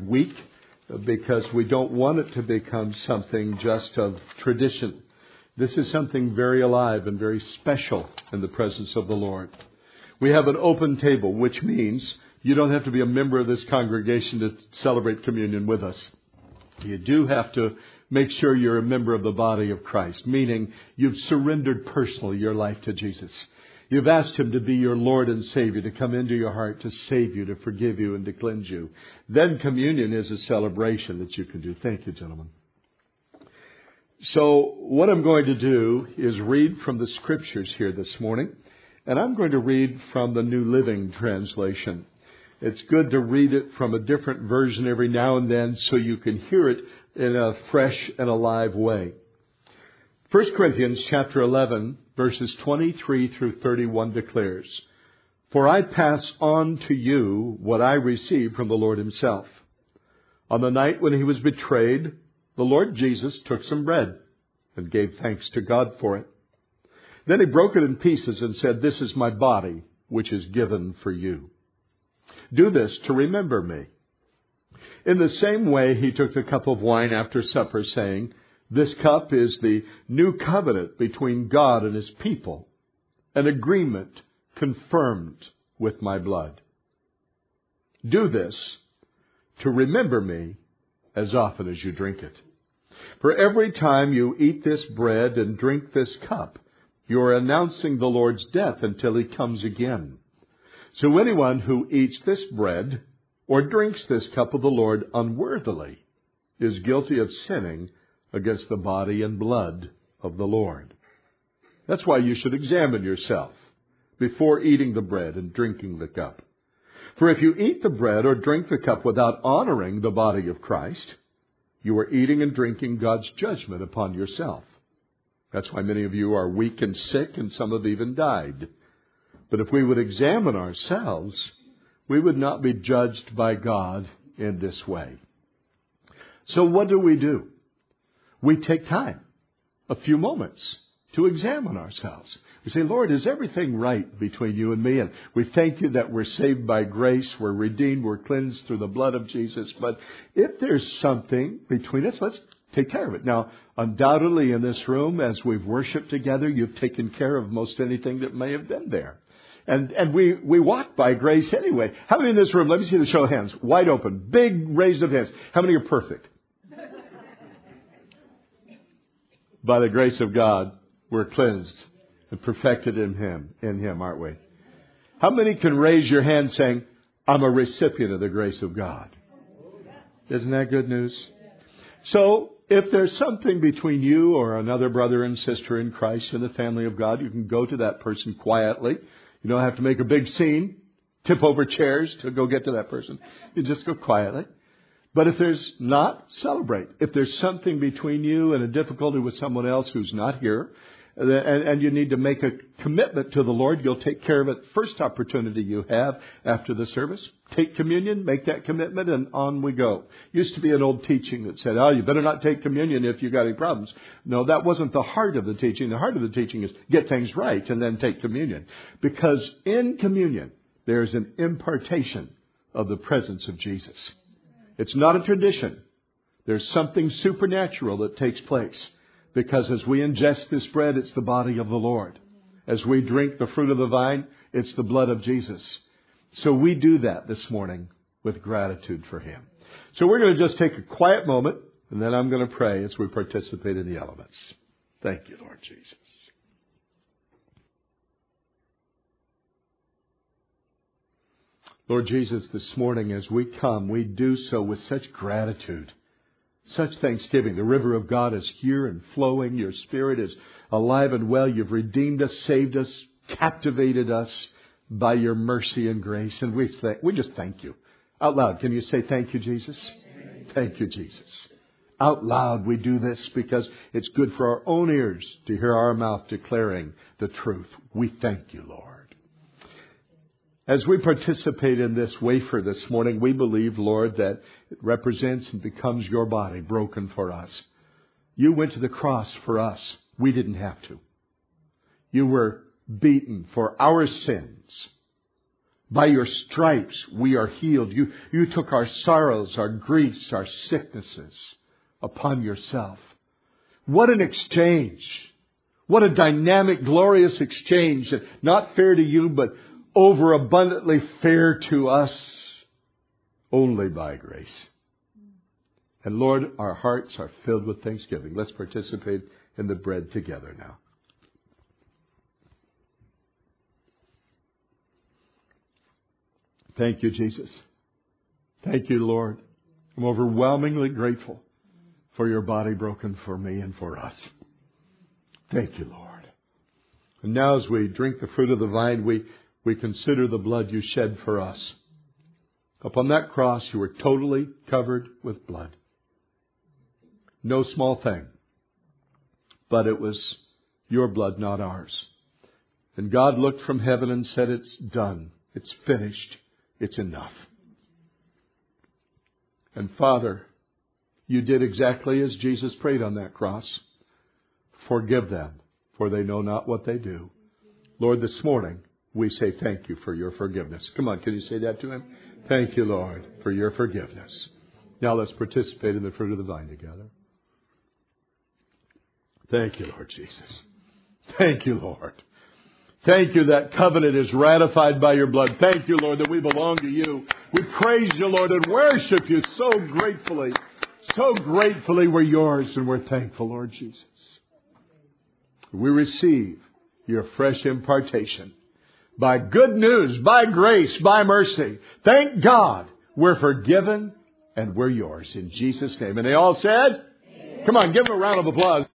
week because we don't want it to become something just of tradition. This is something very alive and very special in the presence of the Lord. We have an open table, which means you don't have to be a member of this congregation to celebrate communion with us. You do have to make sure you're a member of the body of Christ, meaning you've surrendered personally your life to Jesus. You've asked Him to be your Lord and Savior, to come into your heart, to save you, to forgive you, and to cleanse you. Then communion is a celebration that you can do. Thank you, gentlemen. So what I'm going to do is read from the Scriptures here this morning, and I'm going to read from the New Living Translation. It's good to read it from a different version every now and then so you can hear it in a fresh and alive way. 1 Corinthians chapter 11, verses 23 through 31 declares, "For I pass on to you what I received from the Lord Himself. On the night when He was betrayed, the Lord Jesus took some bread and gave thanks to God for it. Then He broke it in pieces and said, 'This is my body, which is given for you. Do this to remember me.' In the same way, He took the cup of wine after supper, saying, 'This cup is the new covenant between God and His people, an agreement confirmed with my blood. Do this to remember me as often as you drink it. For every time you eat this bread and drink this cup, you are announcing the Lord's death until He comes again. So anyone who eats this bread or drinks this cup of the Lord unworthily is guilty of sinning against the body and blood of the Lord.'" That's why you should examine yourself before eating the bread and drinking the cup. "For if you eat the bread or drink the cup without honoring the body of Christ, you are eating and drinking God's judgment upon yourself. That's why many of you are weak and sick, and some have even died. But if we would examine ourselves, we would not be judged by God in this way." So what do? We take time, a few moments, to examine ourselves. We say, "Lord, is everything right between you and me?" And we thank you that we're saved by grace, we're redeemed, we're cleansed through the blood of Jesus. But if there's something between us, let's take care of it. Now, undoubtedly in this room, as we've worshiped together, you've taken care of most anything that may have been there. And we walk by grace anyway. How many in this room, let me see the show of hands, wide open, big raise of hands. How many are perfect? By the grace of God, we're cleansed and perfected in Him, aren't we? How many can raise your hand saying, "I'm a recipient of the grace of God"? Isn't that good news? So, if there's something between you or another brother and sister in Christ in the family of God, you can go to that person quietly. You don't have to make a big scene, tip over chairs to go get to that person. You just go quietly. But if there's not, celebrate. If there's something between you and a difficulty with someone else who's not here, and you need to make a commitment to the Lord, you'll take care of it first opportunity you have after the service. Take communion, make that commitment, and on we go. Used to be an old teaching that said, "Oh, you better not take communion if you got any problems." No, that wasn't the heart of the teaching. The heart of the teaching is get things right and then take communion. Because in communion, there's an impartation of the presence of Jesus. It's not a tradition. There's something supernatural that takes place. Because as we ingest this bread, it's the body of the Lord. As we drink the fruit of the vine, it's the blood of Jesus. So we do that this morning with gratitude for Him. So we're going to just take a quiet moment, and then I'm going to pray as we participate in the elements. Thank you, Lord Jesus. Lord Jesus, this morning as we come, we do so with such gratitude, such thanksgiving. The river of God is here and flowing. Your Spirit is alive and well. You've redeemed us, saved us, captivated us by your mercy and grace. And we just thank you. Out loud, can you say thank you, Jesus? Thank you, Jesus. Out loud, we do this because it's good for our own ears to hear our mouth declaring the truth. We thank you, Lord. As we participate in this wafer this morning, we believe, Lord, that it represents and becomes your body broken for us. You went to the cross for us. We didn't have to. You were beaten for our sins. By your stripes we are healed. You took our sorrows, our griefs, our sicknesses upon yourself. What an exchange. What a dynamic, glorious exchange. Not fair to you, but overabundantly fair to us only by grace. And Lord, our hearts are filled with thanksgiving. Let's participate in the bread together now. Thank you, Jesus. Thank you, Lord. I'm overwhelmingly grateful for your body broken for me and for us. Thank you, Lord. And now as we drink the fruit of the vine, we consider the blood you shed for us. Upon that cross, you were totally covered with blood. No small thing. But it was your blood, not ours. And God looked from heaven and said, it's done. It's finished. It's enough. And Father, you did exactly as Jesus prayed on that cross. Forgive them, for they know not what they do. Lord, this morning, we say thank you for your forgiveness. Come on, can you say that to him? Thank you, Lord, for your forgiveness. Now let's participate in the fruit of the vine together. Thank you, Lord Jesus. Thank you, Lord. Thank you that covenant is ratified by your blood. Thank you, Lord, that we belong to you. We praise you, Lord, and worship you so gratefully. So gratefully we're yours, and we're thankful, Lord Jesus. We receive your fresh impartation. By good news, by grace, by mercy. Thank God we're forgiven and we're yours in Jesus' name. And they all said, amen. Come on, give them a round of applause.